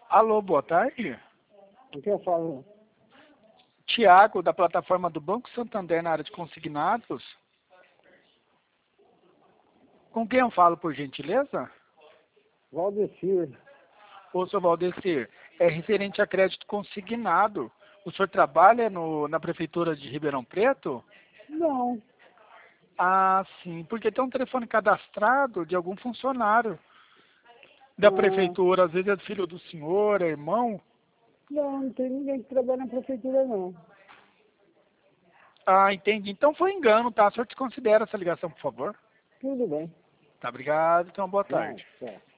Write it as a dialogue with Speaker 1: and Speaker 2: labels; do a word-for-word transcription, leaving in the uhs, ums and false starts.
Speaker 1: Alô, boa tarde.
Speaker 2: O que eu falo?
Speaker 1: Tiago, da plataforma do Banco Santander na área de consignados. Com quem eu falo, por gentileza?
Speaker 2: Valdecir.
Speaker 1: Ô, seu Valdecir, é referente a crédito consignado. O senhor trabalha no, na Prefeitura de Ribeirão Preto?
Speaker 2: Não,
Speaker 1: Ah, sim, porque tem um telefone cadastrado de algum funcionário da
Speaker 2: ah,
Speaker 1: Prefeitura. Às vezes é filho do senhor, é irmão.
Speaker 2: não, não tem ninguém que trabalha na prefeitura, não.
Speaker 1: Ah, entendi. Então foi engano, tá? O senhor desconsidera essa ligação, por favor.
Speaker 2: Tudo bem.
Speaker 1: Tá, obrigado. Então, boa
Speaker 2: Não,
Speaker 1: tarde.
Speaker 2: tá.